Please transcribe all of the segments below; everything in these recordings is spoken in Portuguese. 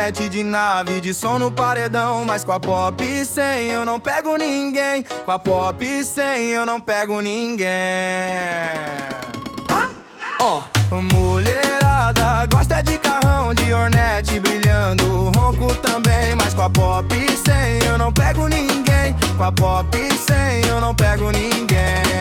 Hornet de nave, de som no paredão. Mas com a Pop 100 eu não pego ninguém. Com a Pop 100 eu não pego ninguém. Mulherada gosta de carrão, de Hornet brilhando, ronco também. Mas com a Pop 100 eu não pego ninguém. Com a Pop 100 eu não pego ninguém.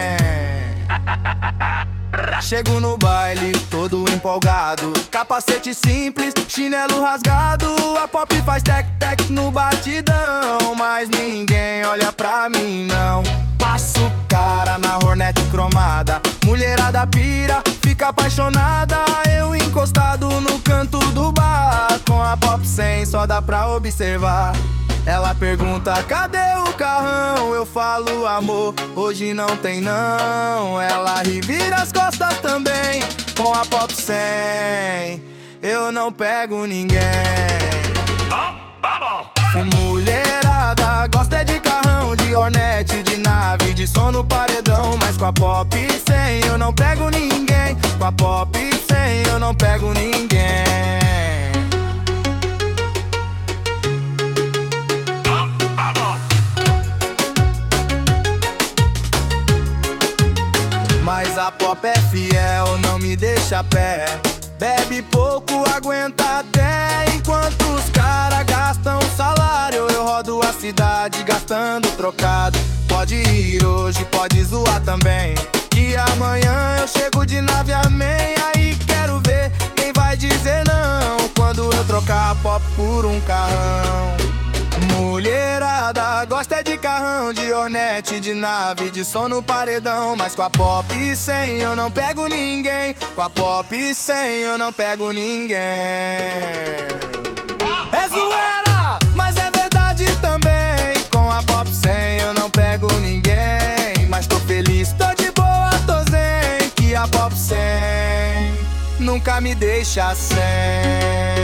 Chego no baile todo empolgado, capacete simples, chinelo rasgado. A Pop faz tec-tec no batidão, mas ninguém olha pra mim não. Passo cara na Hornet cromada, mulherada pira, fica apaixonada. Eu encostado no canto do bar, com a Pop 100 só dá pra observar. Ela pergunta, cadê o carrão? Eu falo, amor, hoje não tem não. Ela ri, vira as costas também. Com a Pop 100 eu não pego ninguém. Mulherada gosta de carrão, de Hornet, de nave, de som no paredão. Mas com a Pop 100 eu não pego ninguém. Com a Pop 100 eu não pego ninguém. Mas a Pop é fiel, não me deixa a pé. Bebe pouco, aguenta até. Enquanto os caras gastam salário, eu rodo a cidade gastando trocado. Pode ir hoje, pode zoar também, que amanhã eu chego de nave amém. Aí quero ver quem vai dizer não quando eu trocar a Pop por um carrão. Mulherada gosta de carrão, de Hornet, de nave, de som no paredão. Mas com a Pop 100 eu não pego ninguém. Com a Pop 100 eu não pego ninguém. É zoeira, mas é verdade também. Com a Pop 100 eu não pego ninguém. Mas tô feliz, tô de boa, tô zen, que a Pop 100 nunca me deixa sem.